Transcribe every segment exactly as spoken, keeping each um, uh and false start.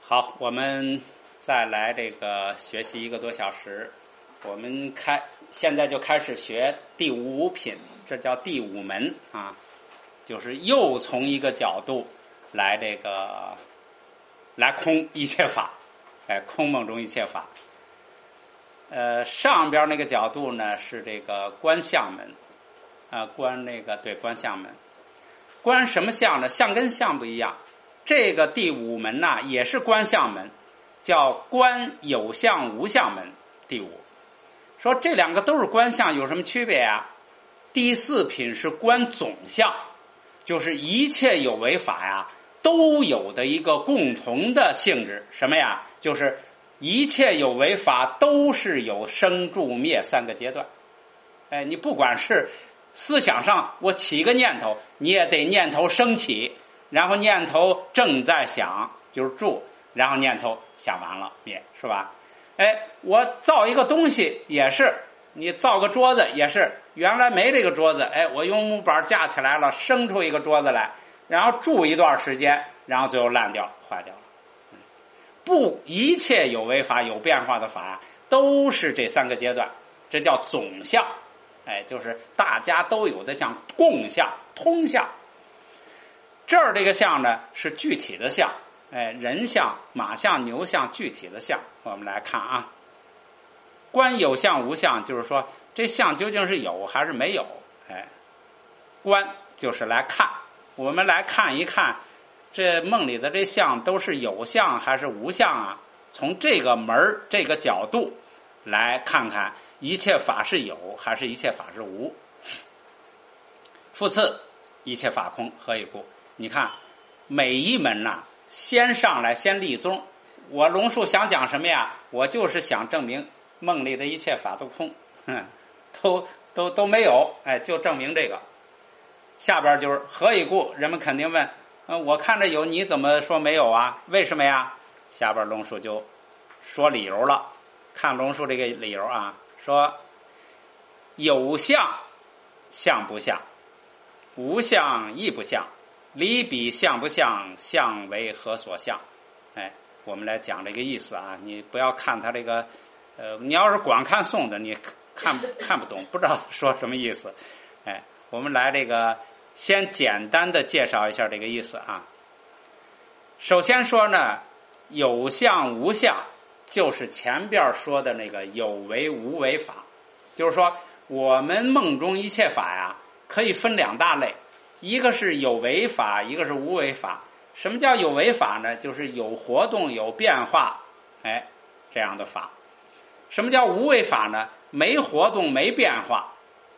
好，我们再来这个学习一个多小时，我们开现在就开始学第五品，这叫第五门啊，就是又从一个角度来这个来空一切法，哎，空梦中一切法。呃，上边那个角度呢是这个观相门，啊、呃，观那个对观相门，观什么相呢？相跟相不一样。这个第五门呐、啊，也是观相门，叫观有相无相门。第五说这两个都是观相，有什么区别啊？第四品是观总相，就是一切有为法呀都有的一个共同的性质，什么呀？就是一切有为法都是有生住灭三个阶段。哎，你不管是思想上我起个念头，你也得念头升起，然后念头正在想，就是住，然后念头想完了灭，是吧？哎，我造一个东西也是，你造个桌子也是，原来没这个桌子，哎，我用木板架起来了，生出一个桌子来，然后住一段时间，然后最后烂掉坏掉了。不，一切有为法有变化的法都是这三个阶段，这叫总相。哎，就是大家都有的相，共相通相。这儿这个相呢是具体的相，哎，人相、马相、牛相，具体的相。我们来看啊，观有相无相，就是说这相究竟是有还是没有？哎，观就是来看，我们来看一看这梦里的这相都是有相还是无相啊？从这个门这个角度来看看一切法是有还是一切法是无。复次，一切法空，何以故？你看每一门呐、啊，先上来先立宗。我龙树想讲什么呀？我就是想证明梦里的一切法都空，哼，都都都没有，哎，就证明这个。下边就是何以故？人们肯定问，嗯，我看着有，你怎么说没有啊？为什么呀？下边龙树就说理由了。看龙树这个理由啊，说有相相不相，无相亦不相，离彼相不相，相为何所相？哎，我们来讲这个意思啊，你不要看他这个，呃，你要是光看诵的，你看看不懂，不知道说什么意思。哎，我们来这个先简单的介绍一下这个意思啊。首先说呢，有相无相，就是前边说的那个有为无为法，就是说我们梦中一切法呀，可以分两大类，一个是有为法，一个是无为法。什么叫有为法呢？就是有活动有变化，哎，这样的法。什么叫无为法呢？没活动没变化。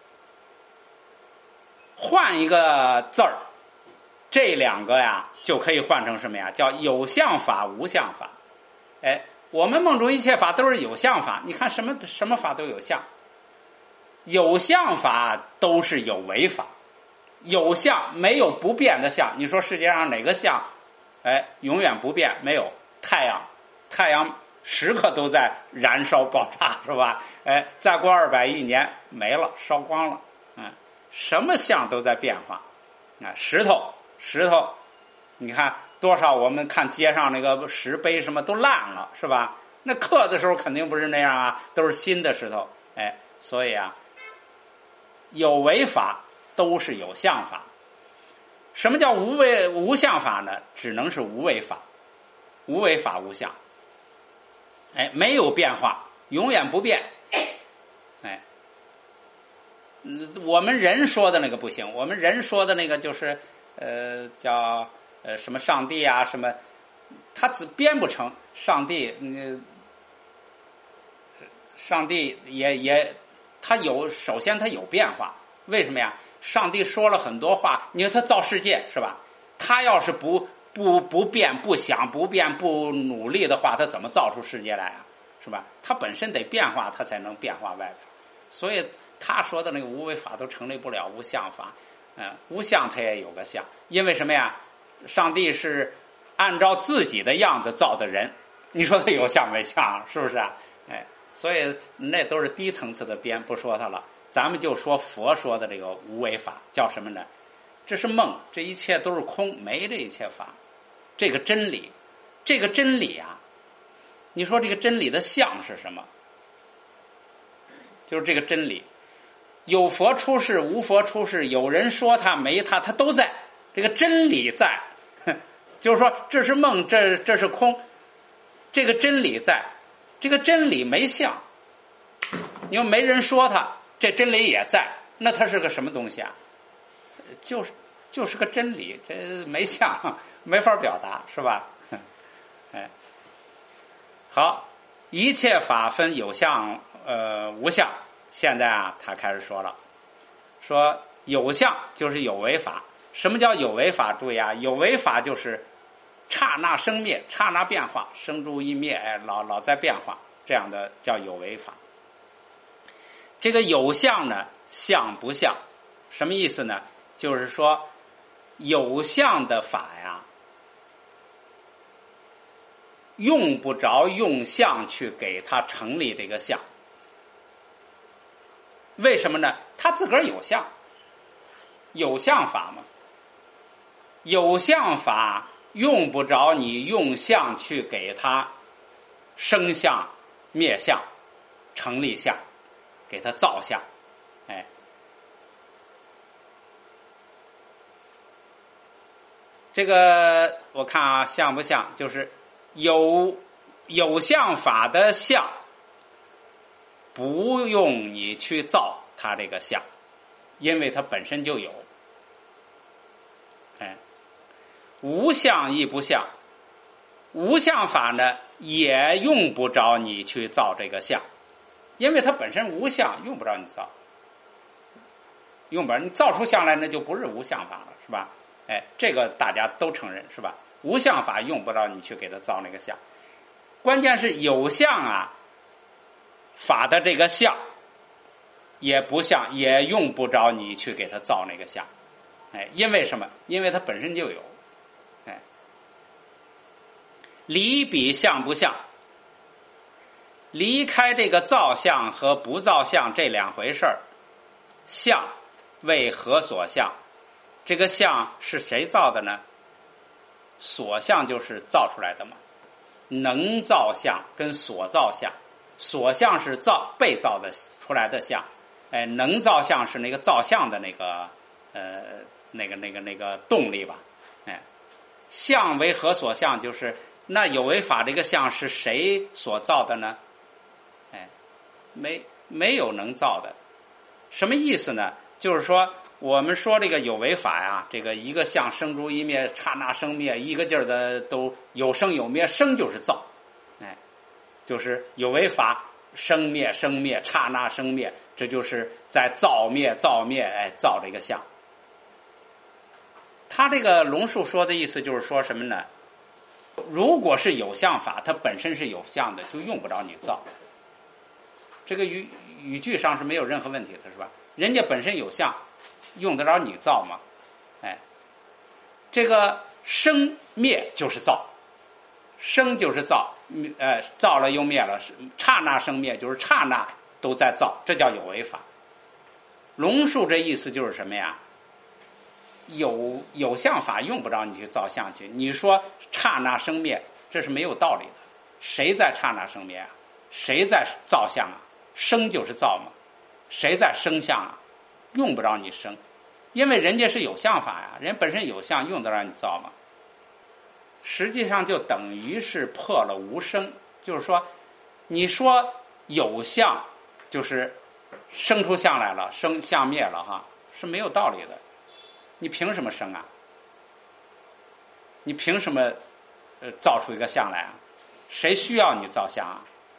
换一个字儿，这两个呀就可以换成什么呀？叫有相法无相法。哎，我们梦中一切法都是有相法，你看什么什么法都有相，有相法都是有为法。有相没有不变的相，你说世界上哪个相哎永远不变？没有。太阳太阳时刻都在燃烧爆炸，是吧？哎，再过二百亿年没了，烧光了。嗯，什么相都在变化。啊，石头石头你看多少，我们看街上那个石碑什么都烂了，是吧？那刻的时候肯定不是那样啊，都是新的石头。哎，所以啊，有为法都是有相法。什么叫无为无相法呢？只能是无为法，无为法无相。哎，没有变化，永远不变。哎，我们人说的那个不行，我们人说的那个就是呃叫呃什么上帝啊什么，他只编不成上帝。嗯，上帝也也他有，首先他有变化。为什么呀？上帝说了很多话，你看他造世界是吧？他要是不不不变不想不变不努力的话，他怎么造出世界来啊？是吧？他本身得变化，他才能变化外表。所以他说的那个无为法都成立不了无相法。嗯，无相他也有个相，因为什么呀？上帝是按照自己的样子造的人，你说他有相没相？是不是啊？哎，所以那都是低层次的编，不说他了。咱们就说佛说的这个无为法叫什么呢？这是梦，这一切都是空，没这一切法。这个真理这个真理啊，你说这个真理的相是什么？就是这个真理，有佛出世，无佛出世，有人说他没他，他都在，这个真理在。就是说这是梦，这这是空，这个真理在，这个真理没相。你说没人说他，这真理也在，那它是个什么东西啊？就是就是个真理，这没相，没法表达，是吧？哎，好，一切法分有相呃无相。现在啊，他开始说了，说有相就是有为法。什么叫有为法？注意啊，有为法就是刹那生灭，刹那变化，生住异灭，哎，老老在变化，这样的叫有为法。这个有相呢，相不相，什么意思呢？就是说有相的法呀，用不着用相去给它成立这个相。为什么呢？他自个儿有相，有相法嘛。有相法用不着你用相去给它生相、灭相、成立相，给它造相。哎，这个我看啊，像不像？就是有有相法的相，不用你去造它这个相，因为它本身就有。哎，无相亦不相，无相法呢也用不着你去造这个相，因为它本身无相，用不着你造，用不着你造出相来，那就不是无相法了，是吧？哎，这个大家都承认，是吧？无相法用不着你去给它造那个相，关键是有相啊法的这个相也不相，也用不着你去给它造那个相。哎，因为什么？因为它本身就有。哎，离比相不相，离开这个造相和不造相这两回事儿。相为何所相？这个相是谁造的呢？所相就是造出来的嘛。能造相跟所造相，所相是造被造的出来的相，哎，能造相是那个造相的那个呃那个那个那个动力吧。哎，相为何所相？就是那有为法这个相是谁所造的呢？哎，没没有能造的。什么意思呢？就是说我们说这个有为法呀，这个一个相生住异灭，刹那生灭，一个劲儿的都有生有灭，生就是造，哎，就是有为法生灭生灭，刹那生灭，这就是在造灭造灭，哎，造这个相。他这个龙树说的意思就是说什么呢？如果是有相法，它本身是有相的，就用不着你造。这个语语句上是没有任何问题的，是吧？人家本身有相，用得着你造吗？哎，这个生灭就是造，生就是造，呃，造了又灭了，刹那生灭就是刹那都在造，这叫有为法。龙树这意思就是什么呀？有有相法用不着你去造相去，你说刹那生灭，这是没有道理的。谁在刹那生灭啊？谁在造相啊？生就是造嘛。谁在生相啊？用不着你生，因为人家是有相法呀，人本身有相，用得着你造吗？实际上就等于是破了无生，就是说，你说有相，就是生出相来了，生相灭了哈，是没有道理的。你凭什么生啊？你凭什么呃造出一个相来啊？谁需要你造相啊？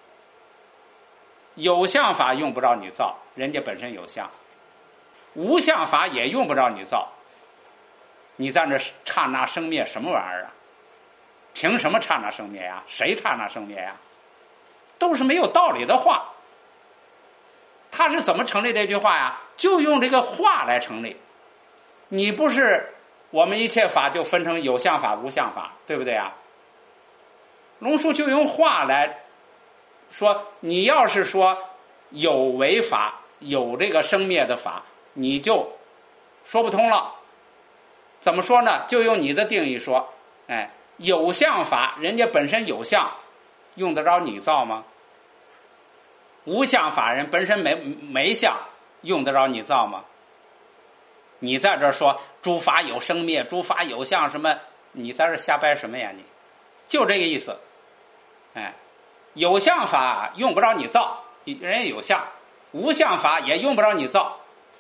有相法用不着你造，人家本身有相。无相法也用不着你造，你在那刹那生灭什么玩意儿啊？凭什么刹那生灭呀？谁刹那生灭呀？都是没有道理的话。他是怎么成立这句话呀？就用这个话来成立。你不是我们一切法就分成有相法无相法，对不对啊？龙树就用话来说，你要是说有为法，有这个生灭的法，你就说不通了。怎么说呢？就用你的定义说，哎， 有相法人家本身有相，用得着你造吗？无相法人本身没没相，用得着你造吗？你在这说诸法有生灭，诸法有相什么，你在这瞎掰什么呀？你就这个意思。哎，有相法用不着你造，人家有相；无相法也用不着你造。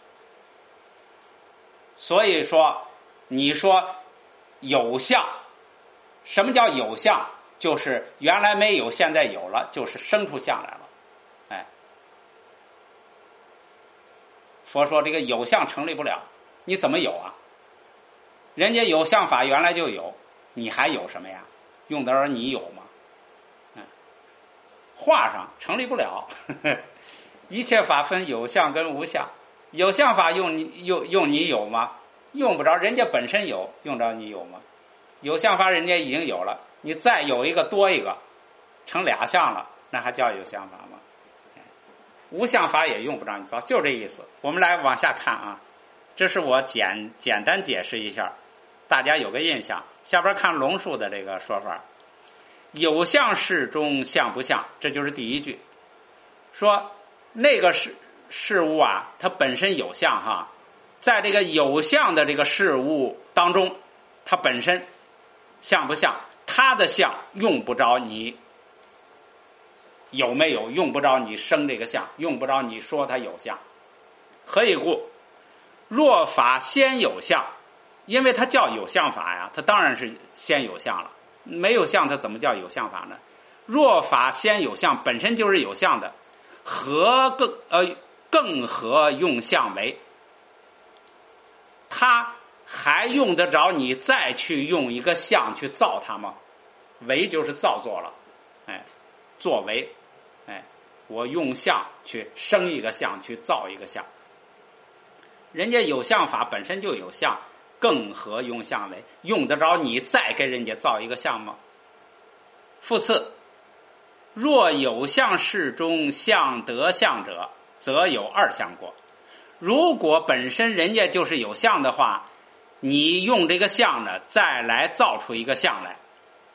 所以说，你说有相，什么叫有相？就是原来没有，现在有了，就是生出相来了。哎，佛说这个有相成立不了，你怎么有啊？人家有相法原来就有，你还有什么呀？用得着你有吗？嗯，画上成立不了。一切法分有相跟无相，有相法用你用用你有吗？用不着，人家本身有，用着你有吗？有相法人家已经有了，你再有一个多一个，成俩相了，那还叫有相法吗？无相法也用不着你造，就这意思。我们来往下看啊，这是我简简单解释一下，大家有个印象。下边看龙树的这个说法，有相事中相不相，这就是第一句，说那个事事物啊，它本身有相哈，在这个有相的这个事物当中，它本身相不相，它的相用不着你有没有，用不着你生这个相，用不着你说它有相。何以故？若法先有相，因为它叫有相法呀，它当然是先有相了。没有相，它怎么叫有相法呢？若法先有相，本身就是有相的，何更呃更何用相为？它还用得着你再去用一个相去造它吗？为就是造作了，哎，作为，哎，我用相去生一个相，去造一个相。人家有相法本身就有相，更何用相为？用得着你再给人家造一个相吗？复次，若有相事中相得相者，则有二相过。如果本身人家就是有相的话，你用这个相呢，再来造出一个相来，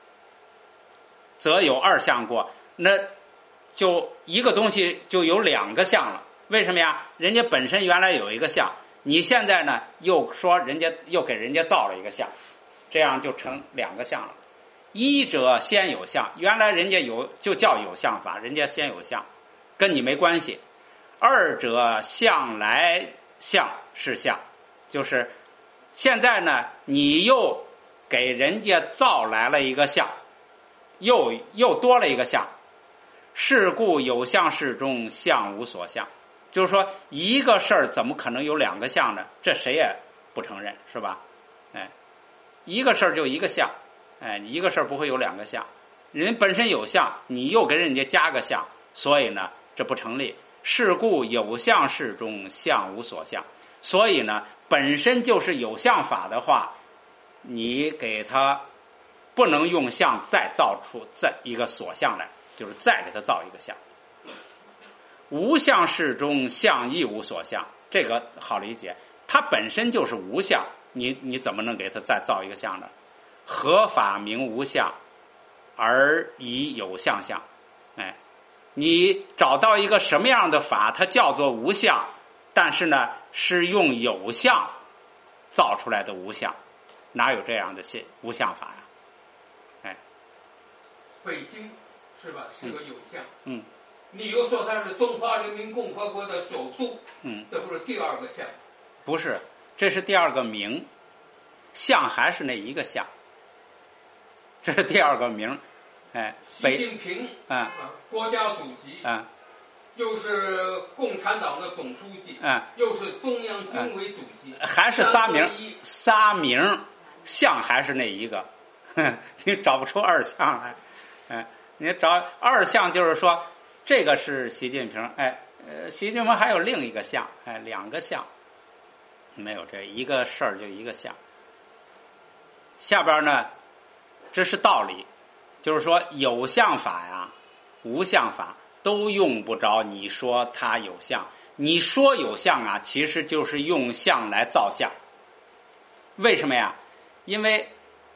则有二相过，那就一个东西就有两个相了。为什么呀？人家本身原来有一个相，你现在呢又说人家又给人家造了一个相，这样就成两个相了。一者先有相，原来人家有就叫有相法，人家先有相，跟你没关系。二者相来相是相，就是现在呢你又给人家造来了一个相，又又多了一个相，是故有相事中相无所相。就是说一个事儿怎么可能有两个相呢？这谁也不承认，是吧？哎，一个事儿就一个相，哎，你一个事儿不会有两个相，人本身有相，你又给人家加个相，所以呢这不成立。是故有相事中相无所相，所以呢本身就是有相法的话，你给他不能用相再造出再一个所相来，就是再给他造一个相。无相事中相亦无所相，这个好理解，它本身就是无相，你你怎么能给他再造一个相呢？何法名无相而以有相相？哎，你找到一个什么样的法，它叫做无相，但是呢是用有相造出来的无相，哪有这样的无相法呀？哎， 北京是吧？是个有相。 嗯。 你又说它是中华人民共和国的首都， 嗯， 这不是第二个相？ 不是，这是第二个名，相还是那一个相，这是第二个名。哎， 习近平， 嗯， 国家主席， 嗯， 又是共产党的总书记， 嗯， 又是中央军委主席， 嗯、还是仨名，仨名，相还是那一个，你找不出二相来。嗯，你找二相就是说。这个是习近平，哎，呃，习近平还有另一个相，哎，两个相，没有这一个事儿就一个相。下边呢，这是道理，就是说有相法呀、无相法都用不着你说它有相，你说有相啊，其实就是用相来造相。为什么呀？因为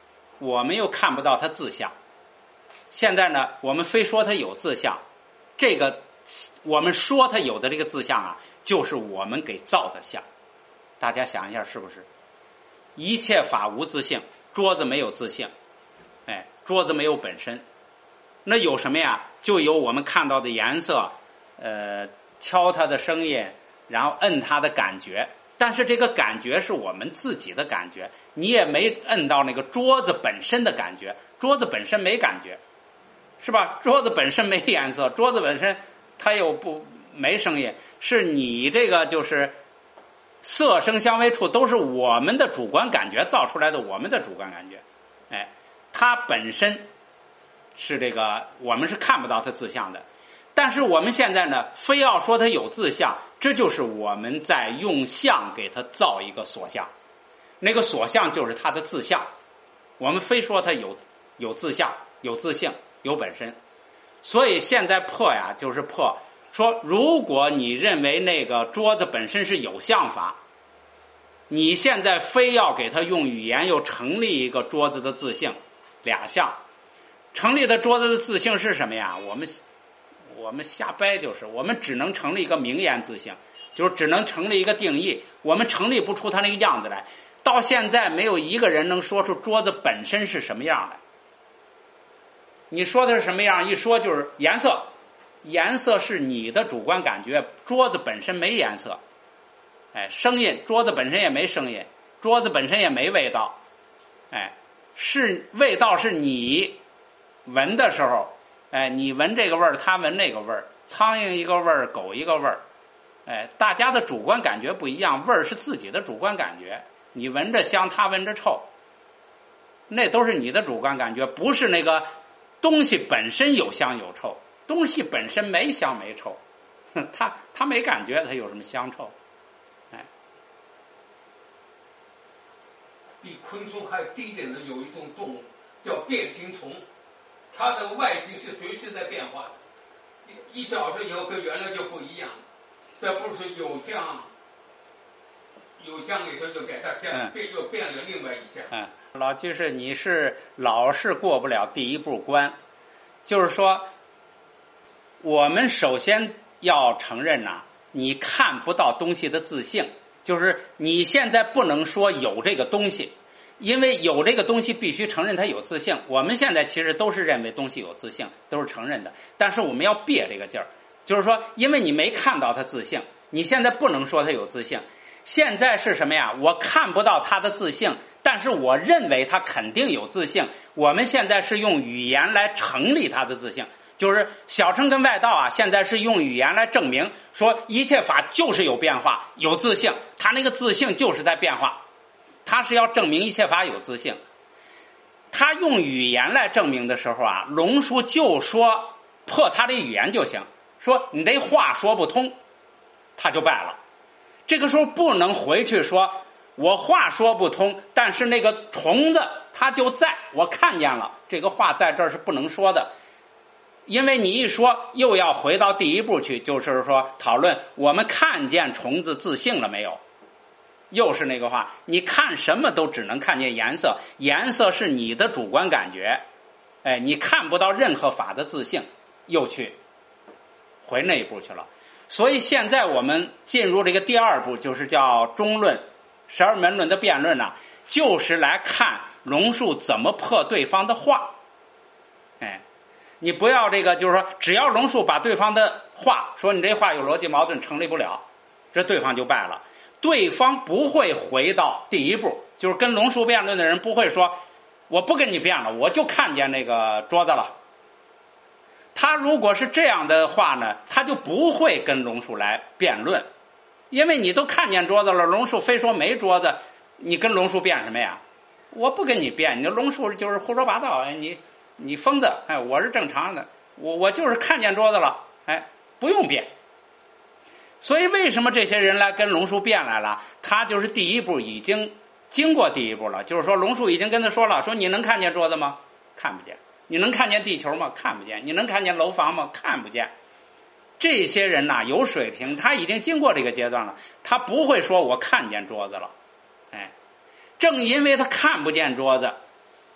我们又看不到它自相。现在呢，我们非说它有自相，这个我们说它有的这个自相啊，就是我们给造的相。大家想一下，是不是？一切法无自性，桌子没有自性，哎，桌子没有本身，那有什么呀？就有我们看到的颜色，呃，敲它的声音，然后摁它的感觉。但是这个感觉是我们自己的感觉，你也没摁到那个桌子本身的感觉，桌子本身没感觉，是吧？桌子本身没颜色，桌子本身它又不没声音，是你这个就是色声香味触都是我们的主观感觉造出来的，我们的主观感觉，哎，它本身是这个我们是看不到它自相的。但是我们现在呢，非要说它有自相，这就是我们在用相给它造一个所相，那个所相就是它的自相。我们非说它有有自相、有自性、有本身。所以现在破呀，就是破说，如果你认为那个桌子本身是有相法，你现在非要给它用语言又成立一个桌子的自性，俩相。成立的桌子的自性是什么呀？我们我们瞎掰，就是我们只能成立一个名言自性，就是只能成立一个定义，我们成立不出它那个样子来。到现在没有一个人能说出桌子本身是什么样来。你说的是什么样？一说就是颜色，颜色是你的主观感觉，桌子本身没颜色。哎，声音，桌子本身也没声音，桌子本身也没味道。哎，是味道是你闻的时候，哎，你闻这个味儿，他闻那个味儿，苍蝇一个味儿，狗一个味儿，哎，大家的主观感觉不一样，味儿是自己的主观感觉，你闻着香，他闻着臭，那都是你的主观感觉，不是那个东西本身有香有臭，东西本身没香没臭，他他没感觉，他有什么香臭？哎， 比昆虫还低一点的有一种动物叫变形虫。它的外形是随时在变化的，一小时以后跟原来就不一样，这不是有相，有相里头就给它变变又变了另外一项。 嗯，老居士，你是老是过不了第一步关，就是说，我们首先要承认呐、啊，你看不到东西的自性，就是你现在不能说有这个东西。因为有这个东西必须承认它有自性，我们现在其实都是认为东西有自性，都是承认的，但是我们要别这个劲儿，就是说因为你没看到它自性，你现在不能说它有自性。现在是什么呀？我看不到它的自性，但是我认为它肯定有自性，我们现在是用语言来成立它的自性，就是小乘跟外道啊，现在是用语言来证明说一切法就是有变化有自性，它那个自性就是在变化，他是要证明一切法有自性。他用语言来证明的时候啊，龙树就说破他的语言就行，说你这话说不通，他就败了。这个时候不能回去说我话说不通，但是那个虫子它就在，我看见了，这个话在这儿是不能说的。因为你一说又要回到第一步去，就是说讨论我们看见虫子自性了没有，又是那个话，你看什么都只能看见颜色，颜色是你的主观感觉，哎，你看不到任何法的自性，又去回那一步去了。所以现在我们进入这个第二步，就是叫中论十二门论的辩论呢、啊，就是来看龙树怎么破对方的话。哎，你不要这个，就是说只要龙树把对方的话说你这话有逻辑矛盾，成立不了，这对方就败了。对方不会回到第一步，就是跟龙树辩论的人不会说我不跟你辩了，我就看见那个桌子了。他如果是这样的话呢，他就不会跟龙树来辩论，因为你都看见桌子了，龙树非说没桌子，你跟龙树辩什么呀？我不跟你辩，你龙树就是胡说八道，哎，你你疯子，哎，我是正常的，我我就是看见桌子了，哎，不用辩。所以为什么这些人来跟龙树辩来了？他就是第一步已经经过第一步了，就是说龙树已经跟他说了，说你能看见桌子吗？看不见。你能看见地球吗？看不见。你能看见楼房吗？看不见。这些人呐、啊、有水平，他已经经过这个阶段了，他不会说我看见桌子了。哎，正因为他看不见桌子，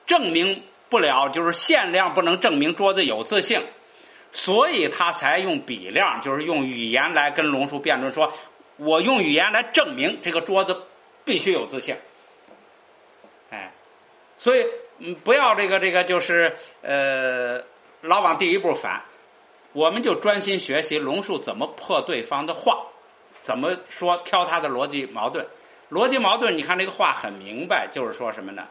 证明不了，就是限量不能证明桌子有自性，所以他才用比量，就是用语言来跟龙树辩论说，我用语言来证明这个桌子必须有自性。哎，所以嗯，不要这个这个就是呃，老往第一步反，我们就专心学习龙树怎么破对方的话，怎么说挑他的逻辑矛盾。逻辑矛盾，你看这个话很明白，就是说什么呢？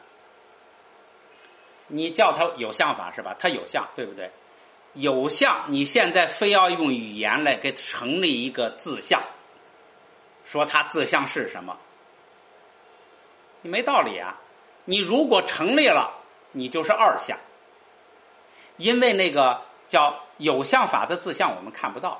你叫它有相法是吧？它有相，对不对？有相，你现在非要用语言来给成立一个自相，说它自相是什么？你没道理啊！你如果成立了，你就是二相，因为那个叫有相法的自相我们看不到。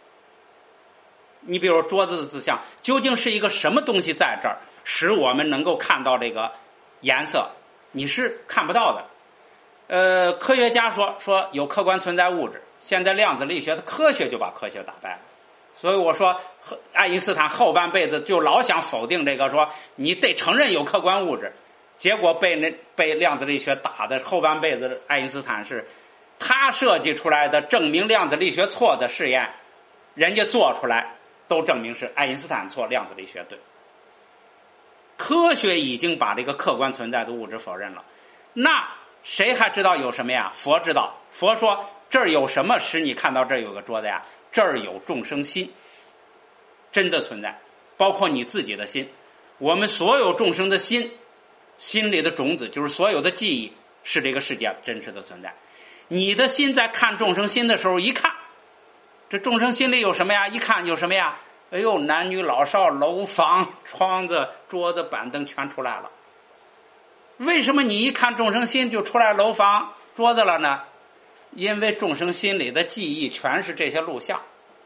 你比如桌子的自相，究竟是一个什么东西在这儿，使我们能够看到这个颜色？你是看不到的。呃，科学家说说有客观存在物质，现在量子力学的科学就把科学打败了。所以我说，爱因斯坦后半辈子就老想否定这个，说你得承认有客观物质，结果被那被量子力学打的后半辈子。爱因斯坦是他设计出来的证明量子力学错的试验，人家做出来都证明是爱因斯坦错，量子力学对。科学已经把这个客观存在的物质否认了，那谁还知道有什么呀？佛知道。佛说这儿有什么使你看到这儿有个桌子呀？这儿有众生心，真的存在，包括你自己的心。我们所有众生的心，心里的种子就是所有的记忆，是这个世界真实的存在。你的心在看众生心的时候，一看这众生心里有什么呀？一看有什么呀？哎呦，男女老少、楼房、窗子、桌子、板凳全出来了。为什么你一看众生心就出来楼房、桌子了呢？因为众生心里的记忆全是这些录像。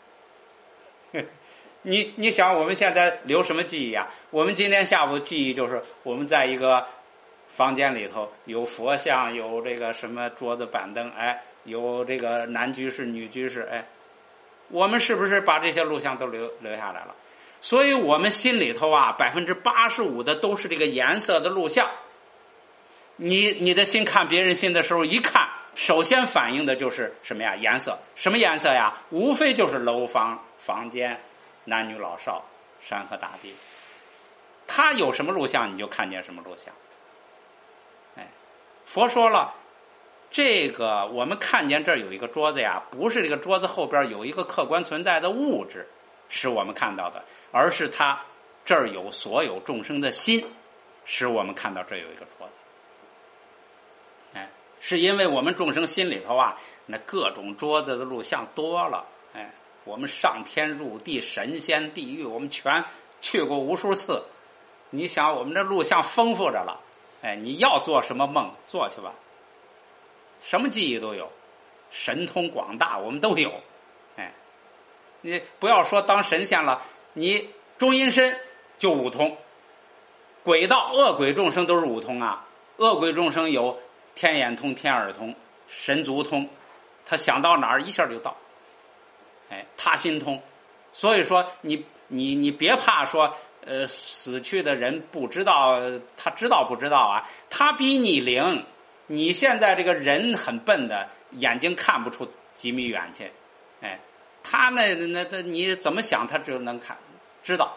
你你想我们现在留什么记忆啊？我们今天下午记忆就是我们在一个房间里头有佛像，有这个什么桌子板凳，哎，有这个男居士女居士，哎，我们是不是把这些录像都留留下来了？所以我们心里头啊，百分之八十五的都是这个颜色的录像。你你的心看别人心的时候，一看首先反映的就是什么呀？颜色。什么颜色呀？无非就是楼房、房间、男女老少、山河大地。它有什么录像，你就看见什么录像。哎，佛说了，这个我们看见这儿有一个桌子呀，不是这个桌子后边有一个客观存在的物质使我们看到的，而是它这儿有所有众生的心，使我们看到这儿有一个桌子。哎，是因为我们众生心里头啊，那各种桌子的录像多了。哎，我们上天入地、神仙地狱，我们全去过无数次。你想，我们这录像丰富着了。哎，你要做什么梦，做去吧。什么记忆都有，神通广大，我们都有。哎，你不要说当神仙了，你中阴身就五通，鬼道恶鬼众生都是五通啊。恶鬼众生有天眼通、天耳通、神足通，他想到哪儿一下就到。哎，他心通。所以说你你你别怕说呃死去的人不知道，他知道不知道啊？他比你灵。你现在这个人很笨的，眼睛看不出几米远去。哎，他那那那你怎么想他就能看知道。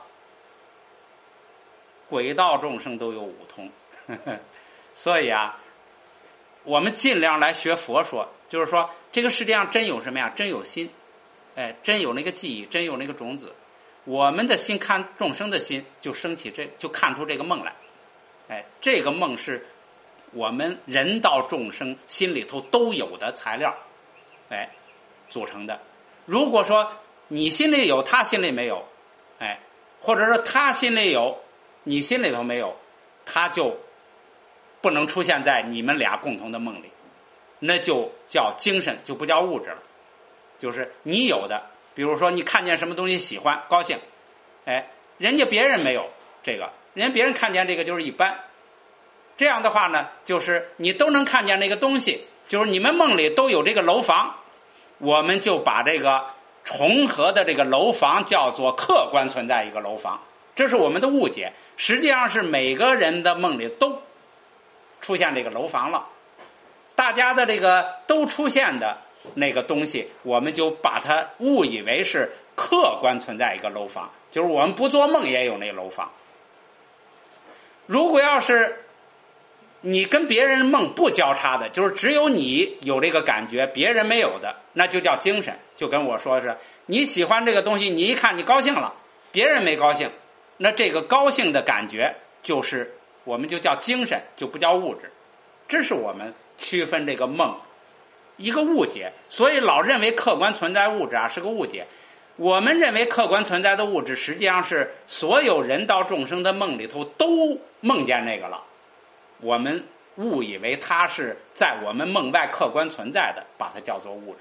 鬼道众生都有五通。呵呵，所以啊，我们尽量来学佛说，就是说这个世界上真有什么呀？真有心。哎，真有那个记忆，真有那个种子。我们的心看众生的心，就升起这就看出这个梦来。哎，这个梦是我们人道众生心里头都有的材料，哎，组成的。如果说你心里有，他心里没有，哎，或者说他心里有，你心里头没有，他就不能出现在你们俩共同的梦里，那就叫精神，就不叫物质了。就是你有的，比如说你看见什么东西喜欢高兴，哎，人家别人没有这个，人家别人看见这个就是一般。这样的话呢，就是你都能看见那个东西，就是你们梦里都有这个楼房，我们就把这个重合的这个楼房叫做客观存在一个楼房，这是我们的误解。实际上是每个人的梦里都出现这个楼房了，大家的这个都出现的那个东西，我们就把它误以为是客观存在一个楼房，就是我们不做梦也有那楼房。如果要是你跟别人梦不交叉的，就是只有你有这个感觉，别人没有的，那就叫精神。就跟我说是你喜欢这个东西，你一看你高兴了，别人没高兴，那这个高兴的感觉就是我们就叫精神，就不叫物质。这是我们区分这个梦一个误解。所以老认为客观存在物质啊是个误解。我们认为客观存在的物质，实际上是所有人道众生的梦里头都梦见那个了，我们误以为它是在我们梦外客观存在的，把它叫做物质。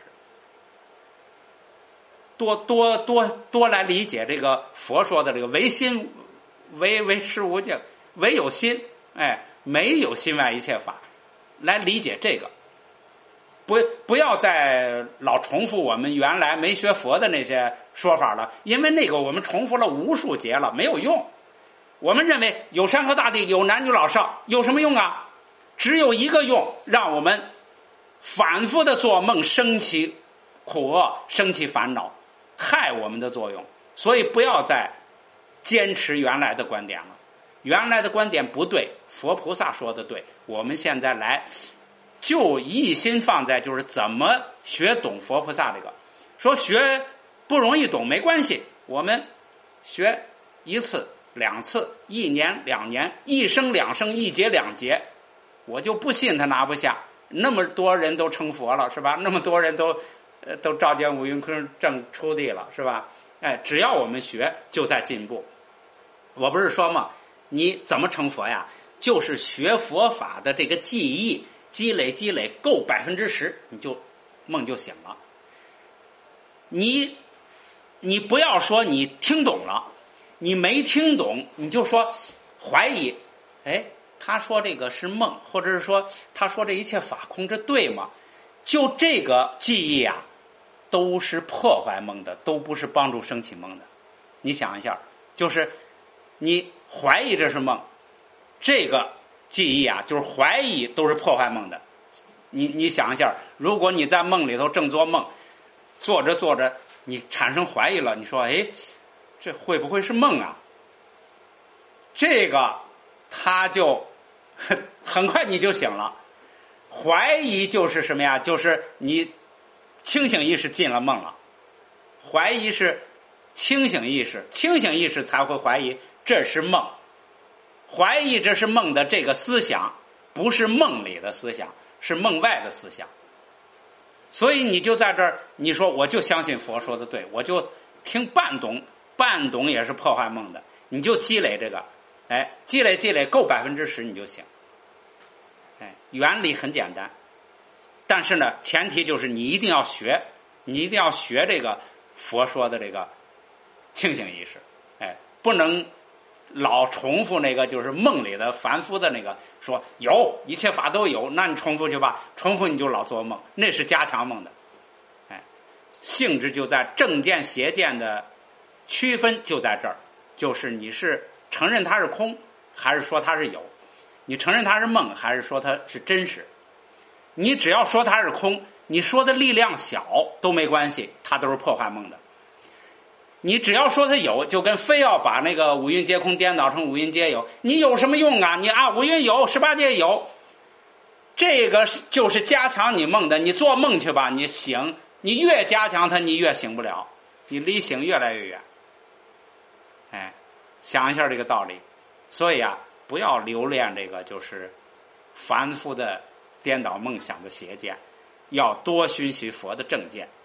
多多多多来理解这个佛说的这个唯心唯唯识无境，唯有心，哎，没有心外一切法，来理解这个。不不要再老重复我们原来没学佛的那些说法了，因为那个我们重复了无数节了，没有用。我们认为有山河大地，有男女老少，有什么用啊？只有一个用，让我们反复的做梦，生起苦厄，生起烦恼，害我们的作用。所以不要再坚持原来的观点了，原来的观点不对，佛菩萨说的对。我们现在来就一心放在就是怎么学懂佛菩萨这个。说学不容易懂没关系，我们学一次两次，一年两年，一生两生，一劫两劫，我就不信他拿不下。那么多人都成佛了，是吧？那么多人都呃都照见五蕴空正出地了，是吧？哎，只要我们学，就在进步。我不是说嘛，你怎么成佛呀？就是学佛法的这个记忆积累积累够百分之十，你就梦就醒了。你你不要说你听懂了，你没听懂，你就说怀疑，哎，他说这个是梦，或者是说他说这一切法空，这对吗？就这个记忆啊，都是破坏梦的，都不是帮助升起梦的。你想一下，就是你怀疑这是梦，这个记忆啊，就是怀疑都是破坏梦的。你你想一下，如果你在梦里头正做梦，做着做着你产生怀疑了，你说哎，这会不会是梦啊？这个他就很快你就醒了。怀疑就是什么呀？就是你清醒意识进了梦了。怀疑是清醒意识，清醒意识才会怀疑这是梦。怀疑这是梦的这个思想，不是梦里的思想，是梦外的思想。所以你就在这儿，你说我就相信佛说的对，我就听半懂，半懂也是破坏梦的。你就积累这个，哎，积累积累够百分之十你就行。哎，原理很简单，但是呢，前提就是你一定要学，你一定要学这个佛说的这个清醒意识，哎，不能老重复那个就是梦里的凡夫的那个说有一切法都有，那你重复去吧，重复你就老做梦，那是加强梦的。哎，性质就在正见邪见的区分就在这儿，就是你是承认它是空，还是说它是有？你承认它是梦，还是说它是真实？你只要说它是空，你说的力量小都没关系，它都是破坏梦的。你只要说它有，就跟非要把那个五蕴皆空颠倒成五蕴皆有，你有什么用啊？你啊，五蕴有，十八界有，这个就是加强你梦的。你做梦去吧，你醒，你越加强它，你越醒不了，你离醒越来越远。哎，想一下这个道理。所以啊，不要留恋这个就是凡夫的颠倒梦想的邪见，要多熏习佛的正见。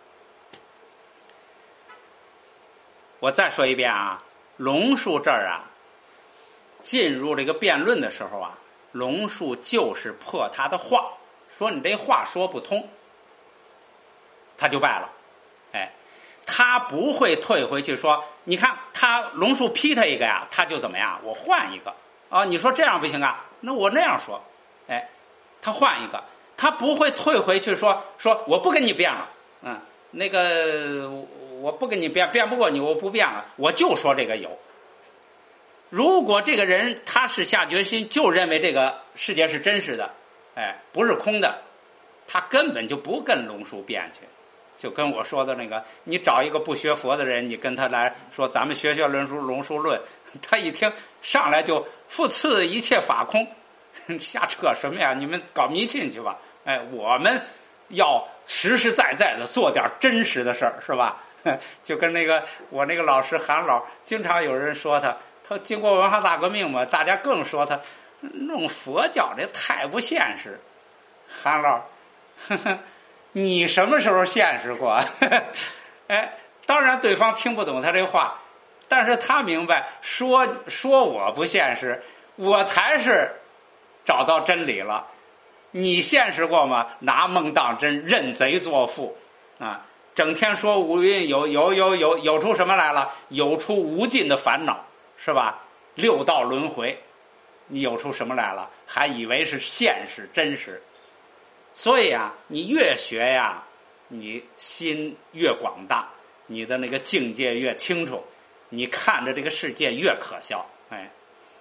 我再说一遍啊，龙树这儿啊，进入这个辩论的时候啊，龙树就是破他的话，说你这话说不通，他就败了。哎，他不会退回去说，你看他龙树批他一个呀，他就怎么样，我换一个啊，你说这样不行啊，那我那样说，哎，他换一个，他不会退回去说说我不跟你辩了，嗯，那个我不跟你辩，辩不过你，我不辩了，我就说这个有。 如果这个人他是下决心就认为这个世界是真实的，哎，不是空的，他根本就不跟龙树辩去。就跟我说的那个，你找一个不学佛的人，你跟他来说咱们学学论述龙树论，他一听上来就复次一切法空，瞎扯什么呀？你们搞迷信去吧！哎，我们要实实在在的做点真实的事儿，是吧？就跟那个我那个老师韩老，经常有人说他，他经过文化大革命嘛，大家更说他弄佛教这太不现实。韩老，呵呵，你什么时候现实过？哎，当然对方听不懂他这话，但是他明白说说我不现实，我才是找到真理了。你现实过吗？拿梦当真，认贼作父啊！整天说五蕴有有有有有出什么来了？有出无尽的烦恼，是吧？六道轮回，你有出什么来了？还以为是现实真实。所以啊，你越学呀，你心越广大，你的那个境界越清楚，你看着这个世界越可笑。哎，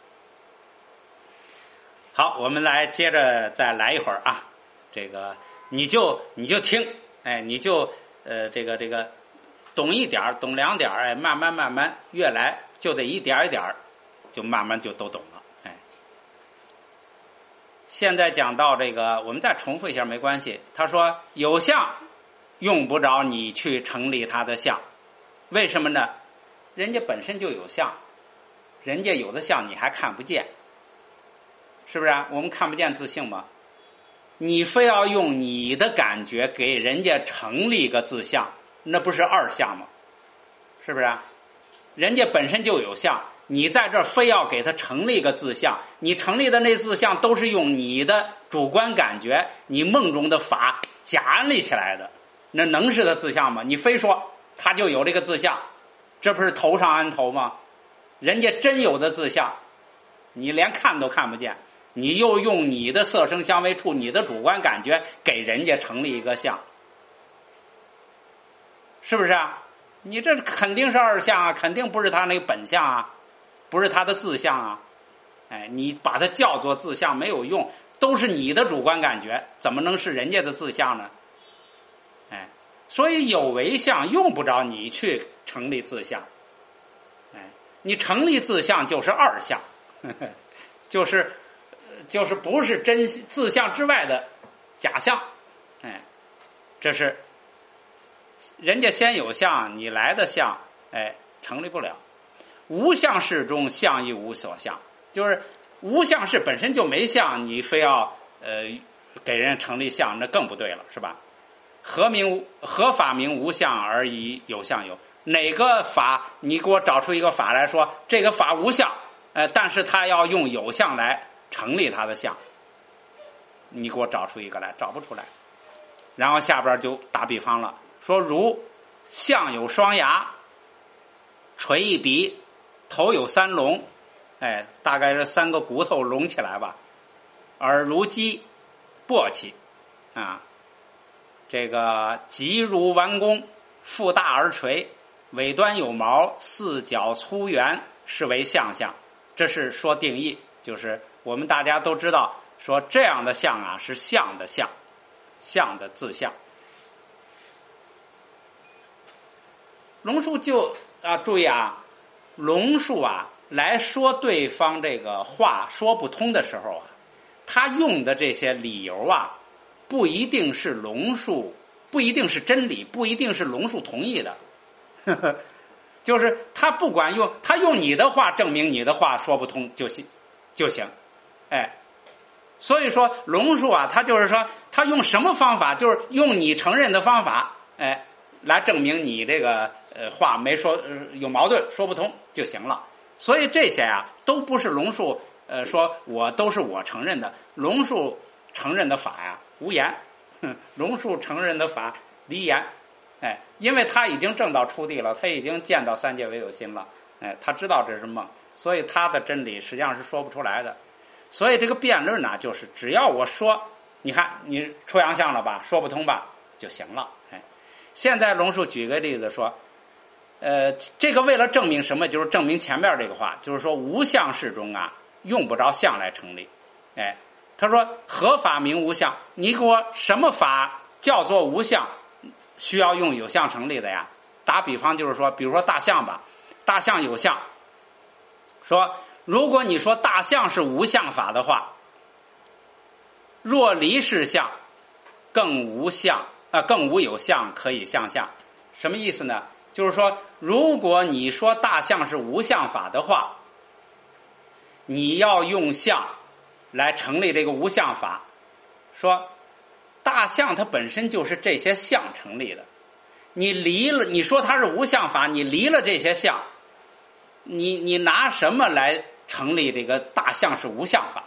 好，我们来接着再来一会儿啊。这个你就你就听，哎，你就呃这个这个懂一点懂两点，哎，慢慢慢慢越来就得一点一点，就慢慢就都懂了。现在讲到这个，我们再重复一下没关系。他说有相用不着你去成立他的相，为什么呢？人家本身就有相，人家有的相你还看不见，是不是啊？我们看不见自性吗？你非要用你的感觉给人家成立个自相，那不是二相吗？是不是啊？人家本身就有相，你在这儿非要给他成立个自相，你成立的那自相都是用你的主观感觉，你梦中的法假安立起来的，那能是他自相吗？你非说他就有这个自相，这不是头上安头吗？人家真有的自相，你连看都看不见，你又用你的色声香味触，你的主观感觉给人家成立一个相，是不是啊？你这肯定是二相啊，肯定不是他那个本相啊，不是他的自相啊。哎，你把它叫做自相没有用，都是你的主观感觉，怎么能是人家的自相呢？哎，所以有为相用不着你去成立自相，哎，你成立自相就是二相，呵呵，就是就是不是真自相之外的假相，哎，这是人家先有相，你来的相，哎，成立不了。无相事中相亦无所相，就是无相事本身就没相，你非要呃给人成立相，那更不对了，是吧？何名何法名无相而以有相有？哪个法你给我找出一个法来说这个法无相，呃，但是他要用有相来成立他的相，你给我找出一个来，找不出来。然后下边就打比方了，说如相有双牙，垂一鼻，头有三龙，哎，大概是三个骨头隆起来吧。耳如鸡，簸箕啊，这个脊如弯弓，腹大而垂，尾端有毛，四角粗圆，是为相相。这是说定义，就是我们大家都知道，说这样的相啊是相的相，相的自相。龙树就啊，注意啊，龙树啊来说对方这个话说不通的时候啊，他用的这些理由啊，不一定是龙树，不一定是真理，不一定是龙树同意的，呵呵，就是他不管用，他用你的话证明你的话说不通就行就行，哎，所以说龙树啊，他就是说他用什么方法，就是用你承认的方法，哎，来证明你这个呃话没说、呃、有矛盾，说不通就行了。所以这些啊都不是龙树呃说我都是我承认的，龙树承认的法呀无言，龙树承认的法离言，哎，因为他已经证到初地了，他已经见到三界唯有心了，哎，他知道这是梦，所以他的真理实际上是说不出来的。所以这个辩论呢，就是只要我说，你看你出洋相了吧，说不通吧就行了。哎，现在龙树举个例子说， 呃，这个为了证明什么？就是证明前面这个话，就是说无相事中啊，用不着相来成立。哎，他说何法名无相？你给我什么法叫做无相？需要用有相成立的呀？打比方就是说，比如说大象吧，大象有相。说如果你说大象是无相法的话，若离是相，更无相，呃，更无有相可以相相。什么意思呢？就是说，如果你说大象是无相法的话，你要用相来成立这个无相法。说大象它本身就是这些相成立的，你离了，你说它是无相法，你离了这些相，你你拿什么来成立这个大象是无相法？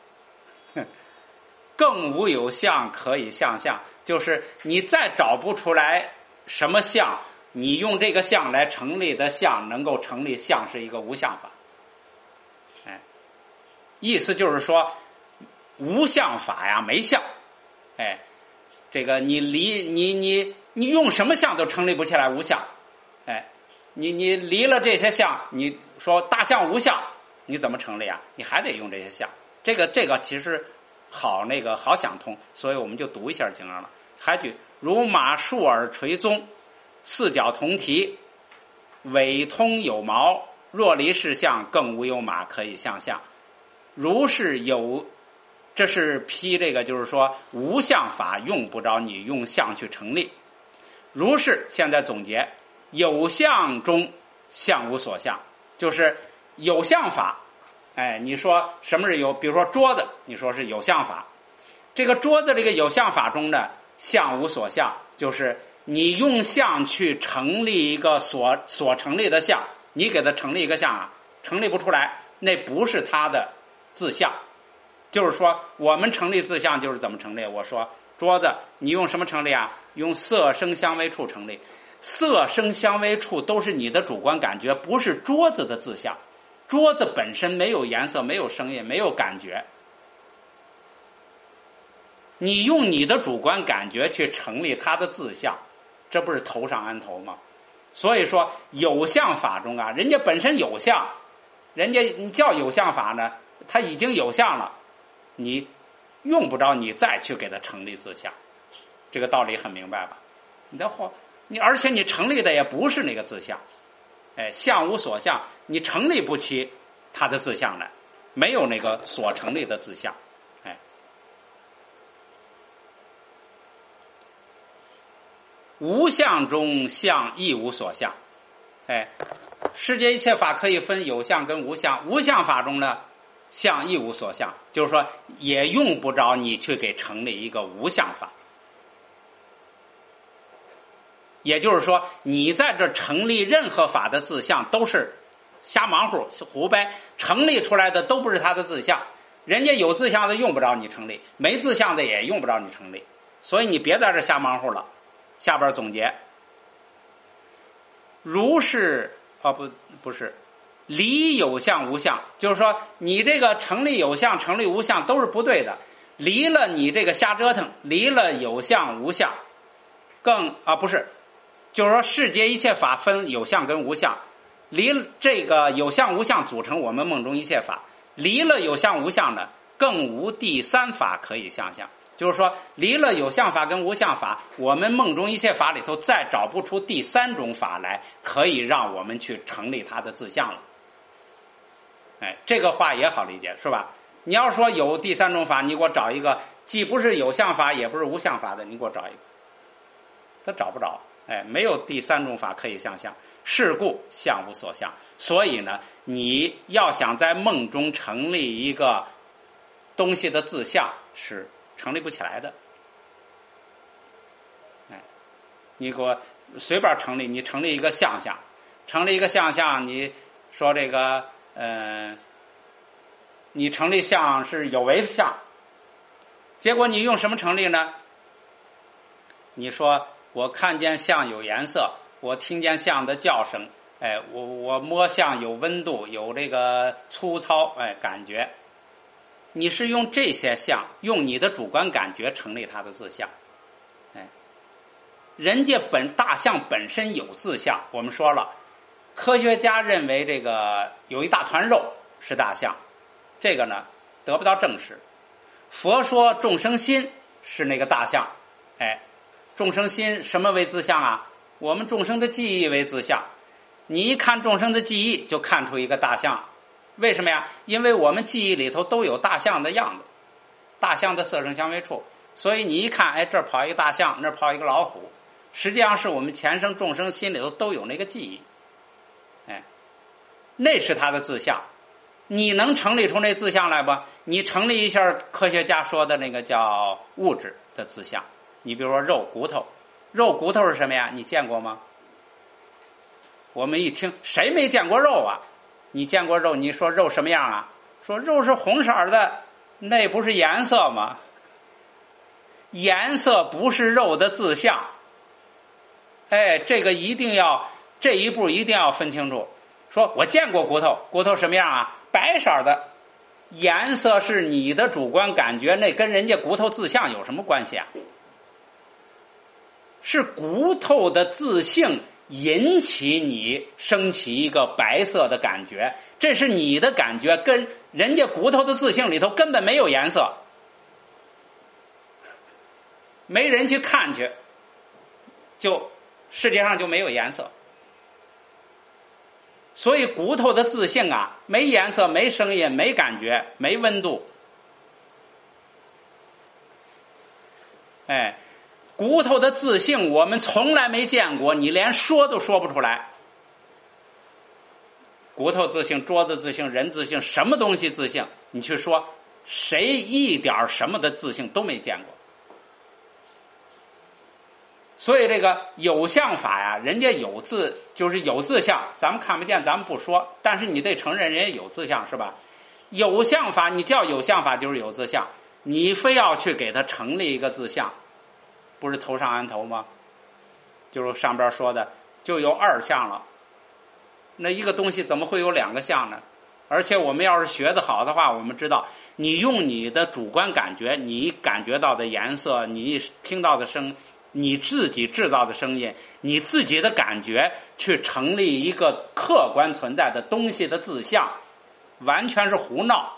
更无有相可以相相，就是你再找不出来什么相，你用这个相来成立的相能够成立相是一个无相法。哎，意思就是说无相法呀没相。哎，这个你离你你你用什么相都成立不起来无相。哎，你你离了这些相，你说大象无相，你怎么成立啊？你还得用这些相。这个这个其实好那个好想通，所以我们就读一下经上了。还举如马竖耳垂鬃，四角同蹄，尾通有毛，若离是相，更无有马可以相相。如是有，这是批这个就是说无相法用不着你用相去成立。如是现在总结，有相中相无所相，就是有相法。哎，你说什么是有？比如说桌子，你说是有相法。这个桌子这个有相法中的相无所相，就是你用相去成立一个所所成立的相，你给它成立一个相啊，成立不出来，那不是它的自相。就是说我们成立自相就是怎么成立？我说桌子你用什么成立啊？用色声香味触成立。色声香味触都是你的主观感觉，不是桌子的自相。桌子本身没有颜色，没有声音，没有感觉，你用你的主观感觉去成立它的自相，这不是头上安头吗？所以说有相法中啊，人家本身有相，人家你叫有相法呢，它已经有相了，你用不着你再去给它成立自相。这个道理很明白吧？你的话，你而且你成立的也不是那个自相。哎，相无所相，你成立不起它的自相来，没有那个所成立的自相。哎，无相中相亦无所相。哎，世界一切法可以分有相跟无相，无相法中呢，相亦无所相，就是说也用不着你去给成立一个无相法。也就是说，你在这成立任何法的自相都是瞎忙活胡掰，成立出来的都不是他的自相。人家有自相的用不着你成立，没自相的也用不着你成立，所以你别在这瞎忙活了。下边总结，如是啊不不是离有相无相，就是说你这个成立有相成立无相都是不对的，离了你这个瞎折腾，离了有相无相，更啊不是。就是说世界一切法分有相跟无相，离这个有相无相组成我们梦中一切法，离了有相无相呢，更无第三法可以相相。就是说离了有相法跟无相法，我们梦中一切法里头再找不出第三种法来可以让我们去成立它的自相了。哎，这个话也好理解是吧？你要说有第三种法，你给我找一个既不是有相法也不是无相法的，你给我找一个，他找不着。哎，没有第三种法可以相相，是故相无所相。所以呢，你要想在梦中成立一个东西的自相，是成立不起来的。哎，你给我随便成立，你成立一个相相，成立一个相相，你说这个，呃，你成立相是有为相，结果你用什么成立呢？你说我看见相有颜色，我听见相的叫声，哎，我我摸相有温度，有这个粗糙，哎，感觉。你是用这些相，用你的主观感觉成立它的自相。哎，人家本大象本身有自相，我们说了， 科学家认为这个有一大团肉是大象，这个呢得不到证实。佛说众生心是那个大象，哎，众生心什么为自相啊？我们众生的记忆为自相。你一看众生的记忆，就看出一个大象。为什么呀？因为我们记忆里头都有大象的样子，大象的色声香味触，所以你一看，哎，这儿跑一个大象，那儿跑一个老虎，实际上是我们前生众生心里头都有那个记忆，哎，那是他的自相。你能成立出那自相来不？你成立一下科学家说的那个叫物质的自相。你比如说肉骨头，肉骨头是什么呀？你见过吗？我们一听，谁没见过肉啊？你见过肉，你说肉什么样啊？说肉是红色的，那不是颜色吗？颜色不是肉的自相。哎，这个一定要，这一步一定要分清楚。说我见过骨头，骨头什么样啊？白色的，颜色是你的主观感觉，那跟人家骨头自相有什么关系啊？是骨头的自性引起你升起一个白色的感觉，这是你的感觉，跟人家骨头的自性里头根本没有颜色，没人去看去，就世界上就没有颜色。所以骨头的自性啊，没颜色，没声音，没感觉，没温度。哎，骨头的自性我们从来没见过，你连说都说不出来。骨头自性、桌子自性、人自性，什么东西自性？你去说，谁一点什么的自性都没见过。所以这个有相法呀，人家有自就是有自相，咱们看不见，咱们不说，但是你得承认人家有自相，是吧？有相法，你叫有相法就是有自相，你非要去给它成立一个自相，不是头上安头吗？就是上边说的就有二相了。那一个东西怎么会有两个相呢？而且我们要是学得好的话，我们知道你用你的主观感觉，你感觉到的颜色，你听到的声，你自己制造的声音，你自己的感觉去成立一个客观存在的东西的自相，完全是胡闹。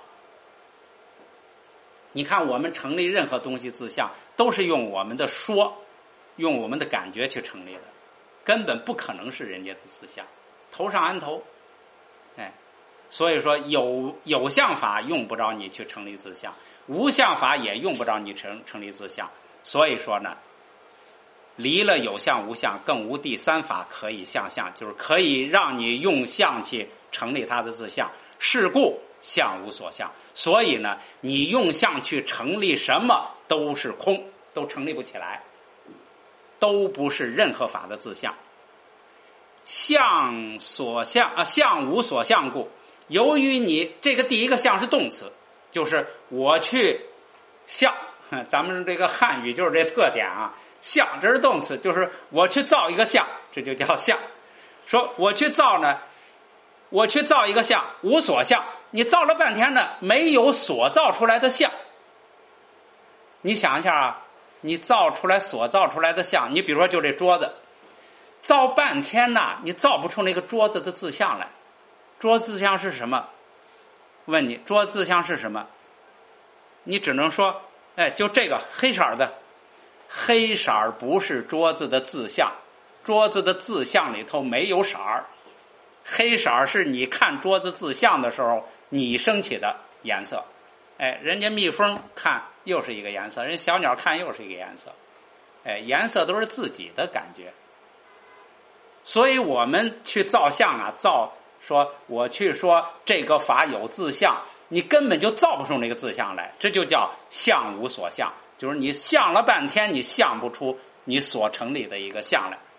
你看我们成立任何东西自相，都是用我们的说，用我们的感觉去成立的，根本不可能是人家的自相，头上安头。哎，所以说有有相法用不着你去成立自相，无相法也用不着你成成立自相。所以说呢，离了有相无相，更无第三法可以相相，就是可以让你用相去成立它的自相。是故相无所相，所以呢，你用相去成立什么都是空，都成立不起来，都不是任何法的自相。相所相啊，相无所相故，由于你这个第一个相是动词，就是我去相，咱们这个汉语就是这特点啊。相这是动词，就是我去造一个相，这就叫相。说我去造呢，我去造一个相，无所相，你造了半天呢，没有所造出来的相。你想一下啊，你造出来所造出来的相，你比如说就这桌子，造半天呢，你造不出那个桌子的自相来。桌子自相是什么？问你，桌子自相是什么？你只能说，哎，就这个黑色的。黑色儿不是桌子的自相，桌子的自相里头没有色儿，黑色儿是你看桌子自相的时候你升起的颜色。哎，人家蜜蜂看又是一个颜色，人小鸟看又是一个颜色。哎，颜色都是自己的感觉。所以我们去造相啊，造说我去说这个法有自相，你根本就造不出那个自相来，这就叫相无所相。就是你相了半天，你相不出你所成立的一个相来。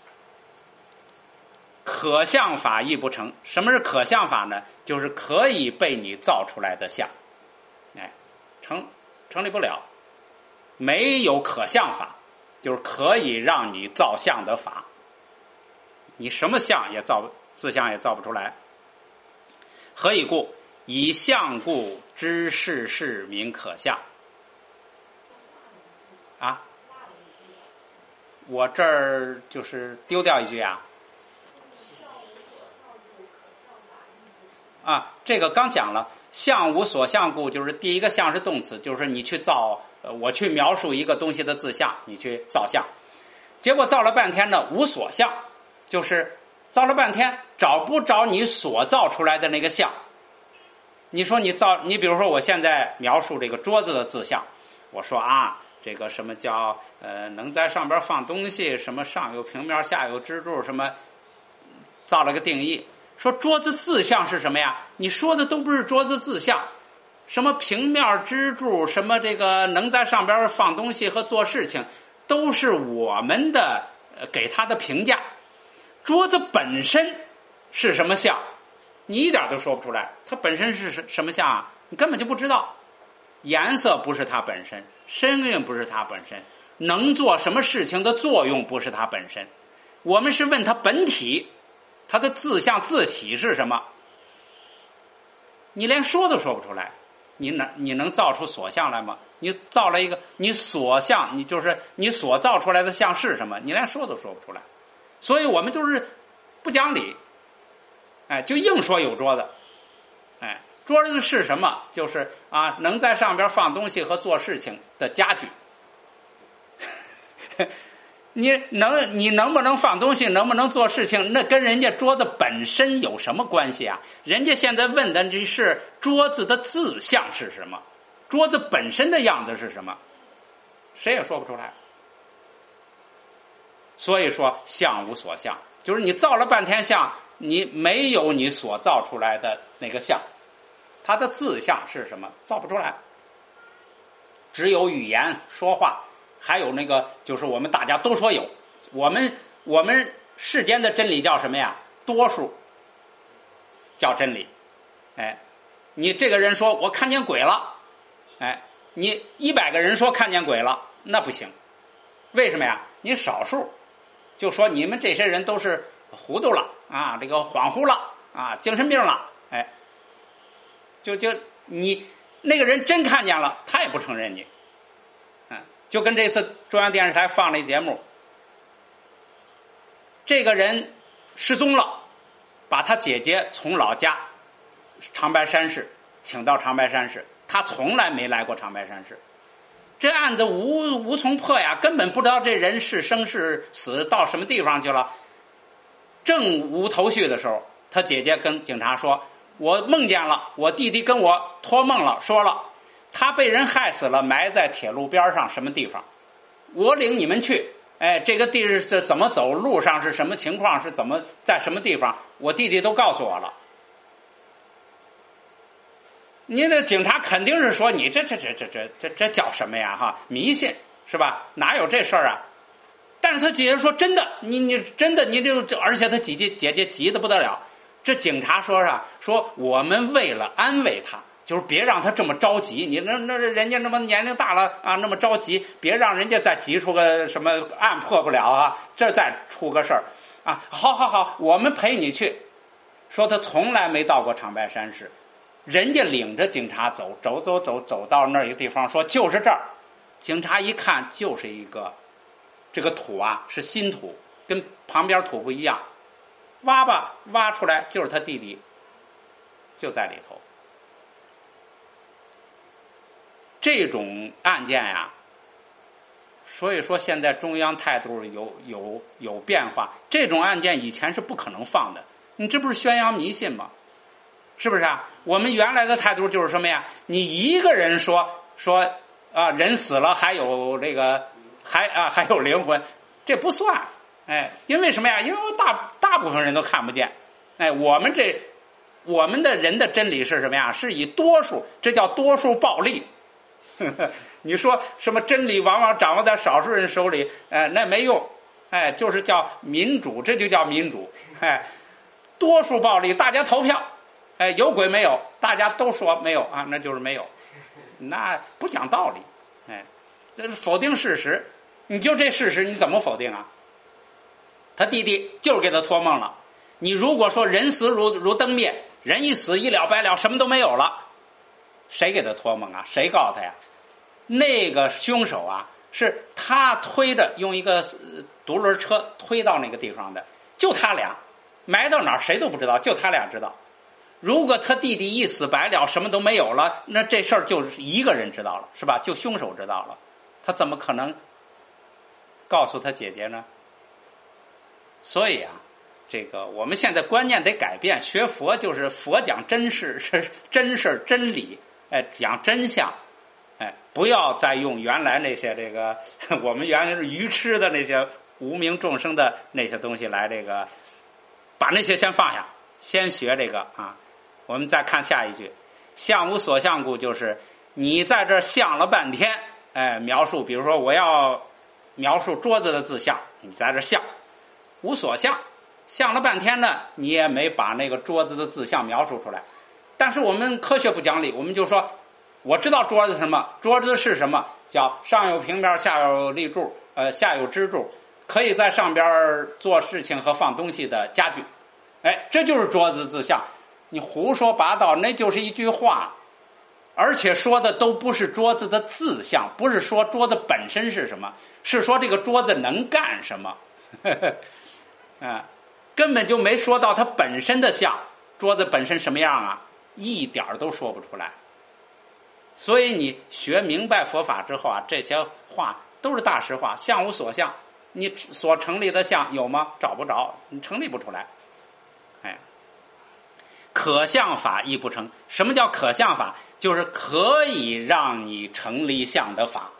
可相法亦不成。什么是可相法呢？就是可以被你造出来的相，哎，成成立不了。没有可相法，就是可以让你造相的法，你什么相也造，自相也造不出来。何以故？以相故，知世事名可相。啊，我这儿就是丢掉一句啊。 啊，这个刚讲了，象无所象故，就是第一个象是动词，就是你去造，呃，我去描述一个东西的字象，你去造象。结果造了半天呢，无所象，就是造了半天找不着你所造出来的那个象。你说你造，你比如说我现在描述这个桌子的字象，我说啊，这个什么叫呃能在上边放东西，什么上有平面下有支柱，什么造了个定义，说桌子字象是什么呀？你说的都不是桌子字象，什么平面支柱，什么这个能在上边放东西和做事情，都是我们的呃给他的评价。桌子本身是什么象，你一点都说不出来，它本身是什么象啊？你根本就不知道。颜色不是它本身，声音不是它本身，能做什么事情的作用不是它本身。我们是问它本体，它的字象字体是什么？你连说都说不出来，你能你能造出所象来吗？你造了一个你所象，你就是你所造出来的象是什么？你连说都说不出来。所以我们就是不讲理，哎，就硬说有桌子，哎，桌子是什么？就是啊，能在上边放东西和做事情的家具。你能你能不能放东西，能不能做事情，那跟人家桌子本身有什么关系啊？人家现在问的这是桌子的字象是什么，桌子本身的样子是什么，谁也说不出来。所以说象无所象，就是你造了半天象，你没有你所造出来的那个象，它的字象是什么？造不出来。只有语言说话，还有那个就是我们大家都说有，我们我们世间的真理叫什么呀？多数叫真理。哎，你这个人说我看见鬼了，哎，你一百个人说看见鬼了，那不行。为什么呀？你少数就说你们这些人都是糊涂了啊，这个恍惚了啊，精神病了，哎，就就你那个人真看见了，他也不承认你。嗯，就跟这次中央电视台放了一节目，这个人失踪了，把他姐姐从老家长白山市请到长白山市，他从来没来过长白山市。这案子无无从破呀，根本不知道这人是生是死，到什么地方去了。正无头绪的时候，他姐姐跟警察说，我梦见了，我弟弟跟我托梦了，说了他被人害死了，埋在铁路边上什么地方，我领你们去。哎，这个地是怎么走，路上是什么情况，是怎么在什么地方，我弟弟都告诉我了。你的警察肯定是说你这这这这这这这叫什么呀？哈，迷信是吧？哪有这事儿啊？但是他姐姐说真的，你你真的你就而且他姐姐姐姐急得不得了。这警察说啥？说我们为了安慰他，就是别让他这么着急。你那那人家那么年龄大了啊，那么着急，别让人家再急出个什么案破不了啊，这再出个事儿啊！好好好，我们陪你去。说他从来没到过长白山市。人家领着警察走走走走走到那儿一个地方，说就是这儿。警察一看就是一个这个土啊是新土，跟旁边土不一样，挖吧挖出来就是他弟弟就在里头。这种案件呀，所以说现在中央态度有有有变化，这种案件以前是不可能放的，你这不是宣扬迷信吗？是不是啊？我们原来的态度就是什么呀？你一个人说说啊，人死了还有这个还啊还有灵魂，这不算。哎，因为什么呀？因为大大部分人都看不见。哎，我们这我们的人的真理是什么呀？是以多数，这叫多数暴力。呵呵，你说什么真理往往掌握在少数人手里，哎，那没用。哎，就是叫民主，这就叫民主。哎，多数暴力，大家投票。哎，有鬼没有？大家都说没有啊，那就是没有，那不讲道理。哎，这是否定事实。你就这事实，你怎么否定啊？他弟弟就是给他托梦了。你如果说人死如如灯灭，人一死一了百了，什么都没有了，谁给他托梦啊？谁告诉他呀？那个凶手啊，是他推着用一个独轮车推到那个地方的，就他俩埋到哪儿谁都不知道，就他俩知道。 如果他弟弟一死百了，什么都没有了，那这事儿就是一个人知道了，是吧？就凶手知道了，他怎么可能告诉他姐姐呢？所以啊，这个我们现在观念得改变，学佛就是佛讲真事，是真事真理，哎，讲真相，哎，不要再用原来那些这个我们原来是愚痴的那些无名众生的那些东西来这个，把那些先放下，先学这个啊。我们再看下一句，相无所相故，就是你在这想了半天，哎，描述，比如说我要描述桌子的字相，你在这想，无所相，想了半天呢，你也没把那个桌子的字相描述出来。但是我们科学不讲理，我们就说我知道桌子是什么，桌子是什么，叫上有平边，下有立柱，呃，下有支柱，可以在上边做事情和放东西的家具。哎，这就是桌子字相。你胡说八道，那就是一句话，而且说的都不是桌子的字相，不是说桌子本身是什么，是说这个桌子能干什么。呵呵啊，根本就没说到它本身的相，桌子本身什么样啊，一点都说不出来。所以你学明白佛法之后啊，这些话都是大实话，相无所相，你所成立的相有吗？找不着，你成立不出来。哎，可相法亦不成。什么叫可相法？就是可以让你成立相的法，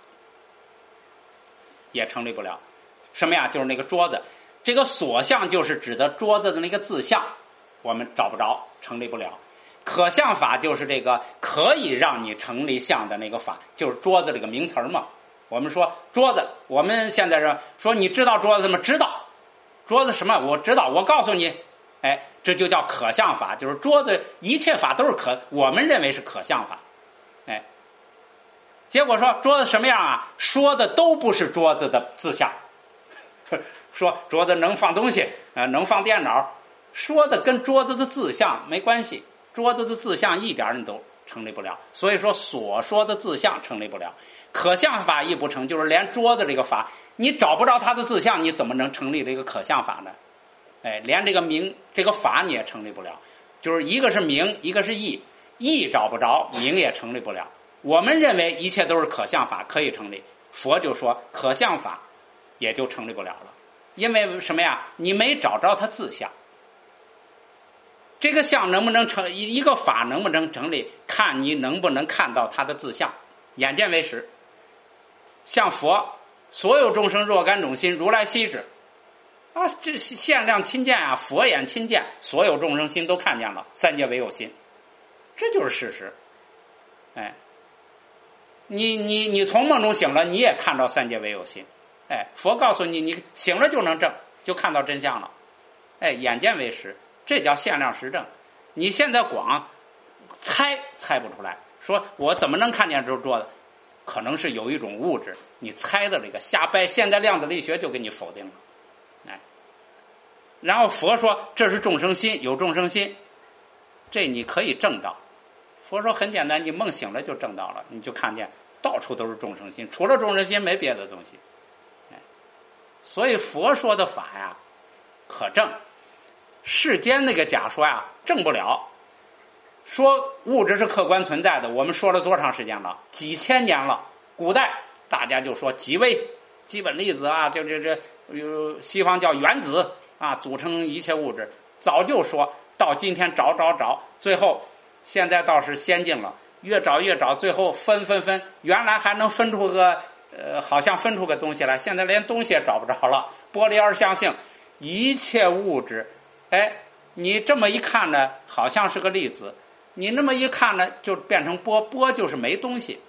也成立不了。什么呀？就是那个桌子，这个所相就是指的桌子的那个字相，我们找不着，成立不了。可相法就是这个可以让你成立相的那个法，就是桌子这个名词嘛。我们说桌子，我们现在说说你知道桌子吗？知道。桌子什么？我知道，我告诉你。哎，这就叫可相法，就是桌子一切法都是可，我们认为是可相法。哎，结果说桌子什么样啊？说的都不是桌子的字相。说桌子能放东西，呃，能放电脑，说的跟桌子的字相没关系，桌子的字相一点你都成立不了。所以说所说的字相成立不了，可相法亦不成，就是连桌子这个法你找不着它的字相，你怎么能成立这个可相法呢？哎，连这个名这个法你也成立不了，就是一个是名，一个是义，义找不着，名也成立不了。我们认为一切都是可相法，可以成立，佛就说可相法也就成立不了了。因为什么呀？你没找着它字相，这个相能不能成，一个法能不能成立，看你能不能看到它的字相，眼见为实。像佛，所有众生若干种心，如来悉知。啊，这限量亲见啊，佛眼亲见，所有众生心都看见了，三界唯有心，这就是事实。哎，你你你从梦中醒了，你也看到三界唯有心。哎，佛告诉你，你醒了就能证，就看到真相了。哎，眼见为实，这叫限量实证。你现在光猜猜不出来，说我怎么能看见这桌子？可能是有一种物质，你猜的这个瞎掰，现代量子力学就给你否定了。哎，然后佛说这是众生心，有众生心，这你可以证到。佛说很简单，你梦醒了就证到了，你就看见到处都是众生心，除了众生心没别的东西。所以佛说的法呀可证，世间那个假说呀证不了。说物质是客观存在的，我们说了多长时间了？几千年了。古代大家就说极微基本粒子啊，就这这有西方叫原子啊，组成一切物质，早就说到今天找找找，最后现在倒是先进了，越找越找，最后分分分，原来还能分出个呃，好像分出个东西来，现在连东西也找不着了。玻璃二象性，一切物质，哎，你这么一看呢，好像是个粒子，你那么一看呢，就变成波，波就是没东西。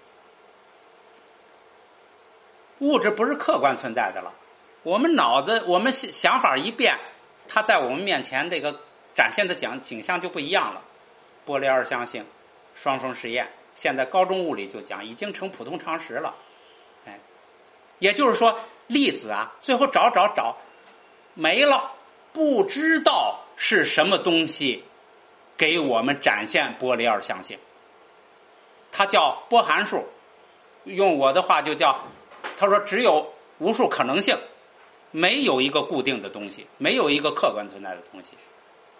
物质不是客观存在的了，我们脑子，我们想法一变，它在我们面前这个展现的景景象就不一样了。玻璃二象性，双缝实验，现在高中物理就讲，已经成普通常识了。哎，也就是说，粒子啊，最后找找找没了，不知道是什么东西给我们展现玻璃二象性，它叫波函数。用我的话就叫，他说只有无数可能性，没有一个固定的东西，没有一个客观存在的东西。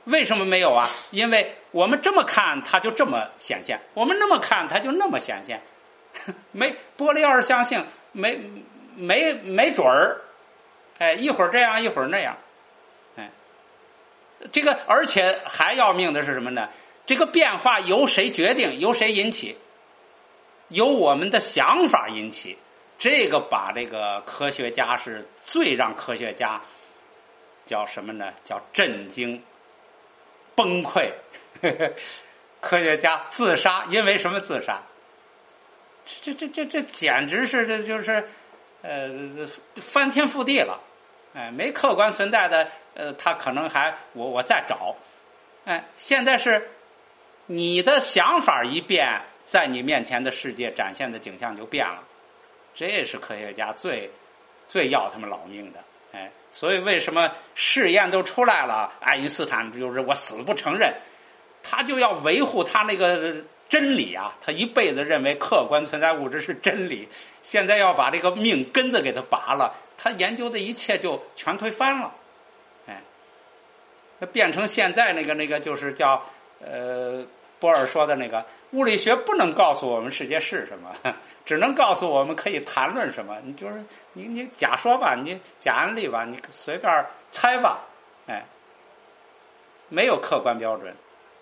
为什么没有啊？因为我们这么看它就这么显现，我们那么看它就那么显现，没玻璃二象性，没没没准儿，哎，一会儿这样一会儿那样，哎，这个而且还要命的是什么呢？这个变化由谁决定？由谁引起？由我们的想法引起。这个把这个科学家是最让科学家叫什么呢？叫震惊、崩溃。科学家自杀，因为什么自杀？这这这这简直是这就是呃翻天覆地了。哎，没客观存在的，呃，他可能还我我再找。哎，现在是你的想法一变，在你面前的世界展现的景象就变了。这是科学家最最要他们老命的。哎，所以为什么试验都出来了，爱因斯坦就是我死不承认，他就要维护他那个真理啊，他一辈子认为客观存在物质是真理，现在要把这个命根子给他拔了，他研究的一切就全推翻了。哎，那变成现在那个那个就是叫呃波尔说的那个物理学不能告诉我们世界是什么，只能告诉我们可以谈论什么。你就是你你假说吧，你假案例吧，你随便猜吧，哎，没有客观标准。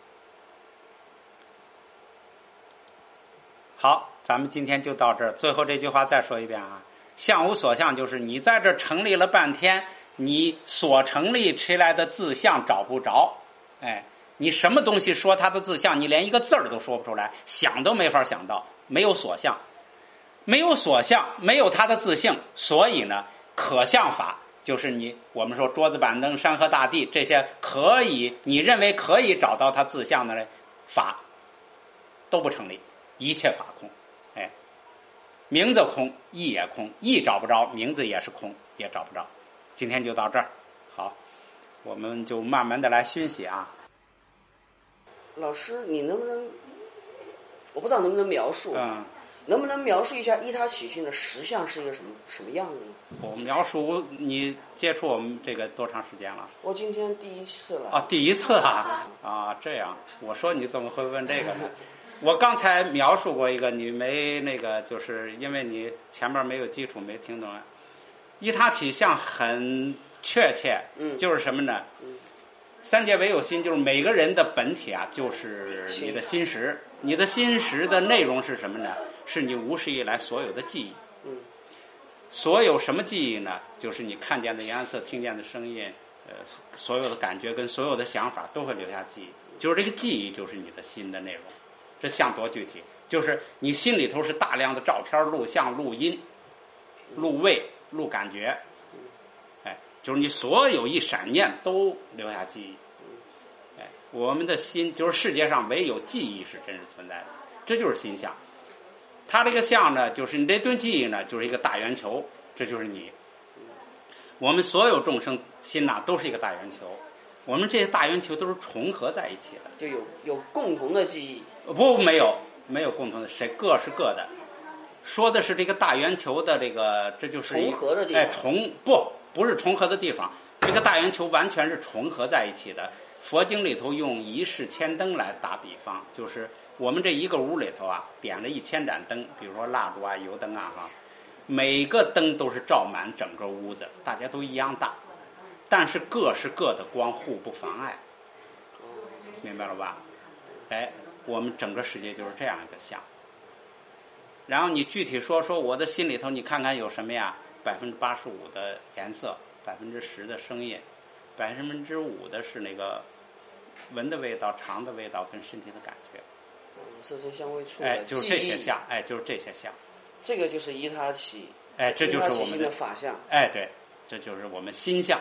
好，咱们今天就到这儿。最后这句话再说一遍啊，相无所相，就是你在这成立了半天，你所成立出来的自相找不着。哎，你什么东西说它的自相，你连一个字儿都说不出来，想都没法想到，没有所相，没有所相，没有它的自性，所以呢，可相法就是你我们说桌子板凳山河大地这些可以你认为可以找到它自相的法都不成立，一切法空。哎，名字空，意也空，意找不着，名字也是空，也找不着。今天就到这儿，好，我们就慢慢的来熏习啊。 老师，你能不能，我不知道能不能描述， 嗯， 能不能描述一下依他起性的实相是一个什么什么样子呢？ 我描述，你接触我们这个多长时间了？ 我今天第一次了。 啊，第一次啊，啊，这样，我说你怎么会问这个呢？我刚才描述过一个，你没那个，就是因为你前面没有基础，没听懂。依他起相很确切， 嗯， 就是什么呢？ 嗯， 三界唯有心，就是每个人的本体啊，就是你的心识。你的心识的内容是什么呢？是你无始以来所有的记忆。 嗯， 所有什么记忆呢？就是你看见的颜色，听见的声音，呃，所有的感觉跟所有的想法都会留下记忆。就是这个记忆，就是你的心的内容。这像多具体？就是你心里头是大量的照片、录像、录音、录味、录感觉。哎，就是你所有一闪念都留下记忆。哎，我们的心就是世界上唯有记忆是真实存在的，这就是心相。它这个相呢，就是你这顿记忆呢，就是一个大圆球，这就是你。我们所有众生心呐，都是一个大圆球，我们这些大圆球都是重合在一起的， 就有有共同的记忆。 不，没有没有共同的，谁各是各的。说的是这个大圆球的这个，这就是重合的地方。 哎，重不不是重合的地方，这个大圆球完全是重合在一起的。佛经里头用一世千灯来打比方，就是我们这一个屋里头啊，点了一千盏灯，比如说蜡烛啊、油灯啊，哈，每个灯都是照满整个屋子，大家都一样大，但是各是各的光，互不妨碍，明白了吧？哎，我们整个世界就是这样一个相。然后你具体说说我的心里头，你看看有什么呀？百分之八十五的颜色，百分之十的声音，百分之五的是那个闻的味道、尝的味道跟身体的感觉。 色声香味触的哎，就是这些相，哎，就是这些相。 这个就是依他起， 哎，这就是我们的法相。 哎，对，这就是我们心相。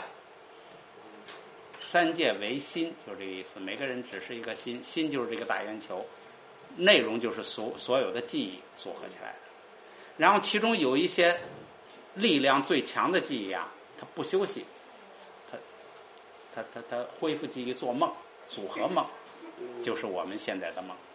三界为心，就是这个意思。每个人只是一个心，心就是这个大圆球，内容就是所所有的记忆组合起来的。然后其中有一些力量最强的记忆啊，它不休息，它它它它恢复记忆做梦，组合梦，就是我们现在的梦。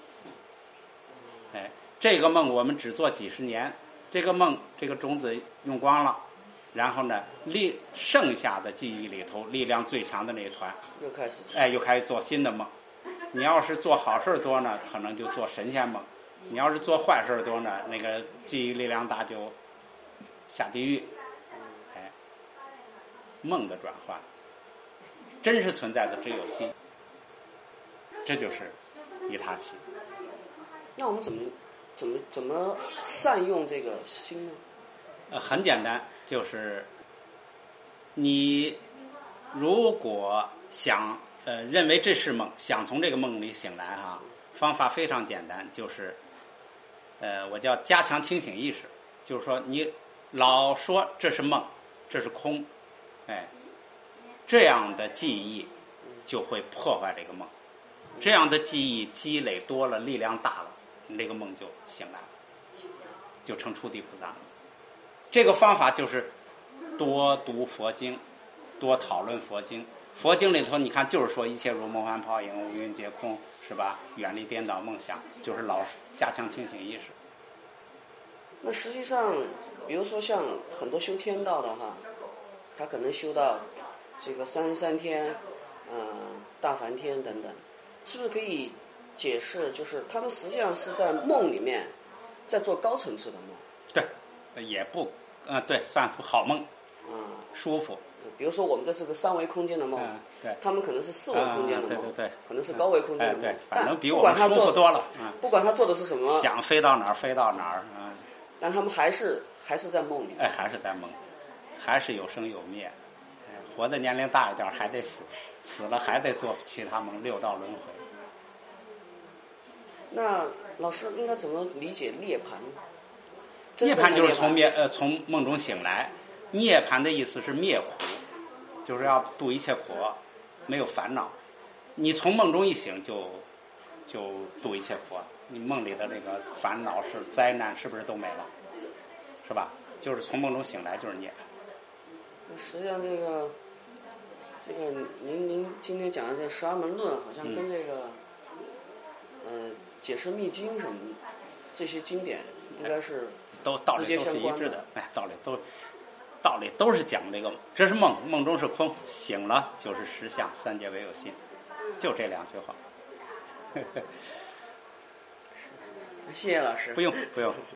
哎，这个梦我们只做几十年，这个梦这个种子用光了， 然后呢，力剩下的记忆里头力量最强的那一团， 又开始哎，又开始做新的梦。你要是做好事多呢，可能就做神仙梦；你要是做坏事多呢，那个记忆力量大就下地狱。哎，梦的转换，真实存在的只有心，这就是一他心。 那我们怎么怎么怎么善用这个心呢？ 呃，很简单，就是你如果想呃认为这是梦，想从这个梦里醒来哈，方法非常简单，就是呃我叫加强清醒意识，就是说你老说这是梦，这是空，哎，这样的记忆就会破坏这个梦，这样的记忆积累多了，力量大了，你这个梦就醒来了，就成初地菩萨了。这个方法就是多读佛经，多讨论佛经。佛经里头你看就是说一切如梦幻泡影，五蕴皆空，是吧？远离颠倒梦想，就是老加强清醒意识。 那实际上比如说像很多修天道的哈，他可能修到这个三十三天嗯、呃、大梵天等等，是不是可以解释就是他们实际上是在梦里面在做高层次的梦？ 对，也不呃对，算好梦， 嗯， 舒服。 比如说我们这是个三维空间的梦， 嗯，对， 他们可能是四维空间的梦， 嗯、对对对， 可能是高维空间的梦， 嗯、对，反正比不我们舒管他做服多了。嗯， 不管他做的是什么， 想飞到哪儿飞到哪儿，嗯， 但他们还是还是在梦里。 哎，还是在梦，还是有生有灭。哎，活的年龄大一点还得死，死了还得做其他梦，六道轮回。 那老师应该怎么理解涅槃？ 涅槃就是从灭呃从梦中醒来。涅槃的意思是灭苦，就是要度一切苦，没有烦恼。你从梦中一醒就就度一切苦，你梦里的那个烦恼是灾难是不是都没了？是吧？就是从梦中醒来就是涅槃。 实际上这个这个您您今天讲的这个十二门论好像跟这个嗯、呃解释密经什么这些经典应该是都道理都是一致的，哎，道理都道理都是讲这个，这是梦，梦中是空，醒了就是实相，三界唯有心，就这两句话。 谢谢老师。 不用不用。